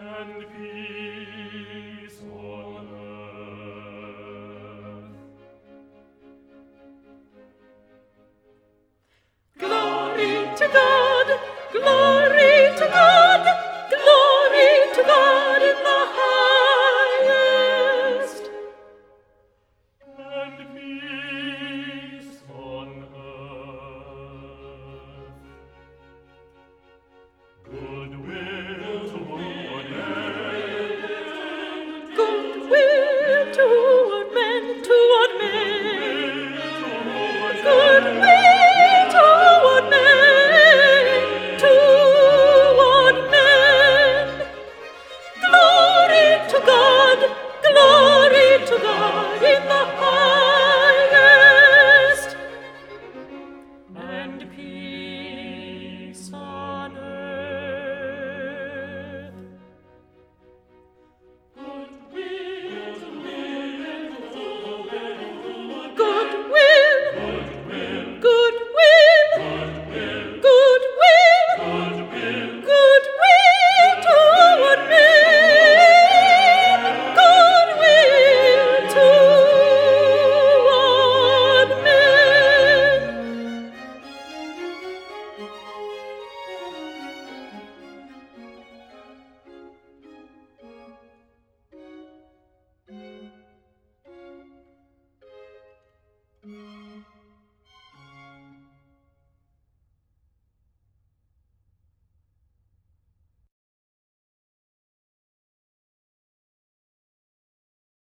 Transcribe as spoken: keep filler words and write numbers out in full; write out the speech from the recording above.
and peace on earth. Glory to God, glory to God, glory to God in the highest, and peace on earth. Goodwill toward men, goodwill toward men, toward men.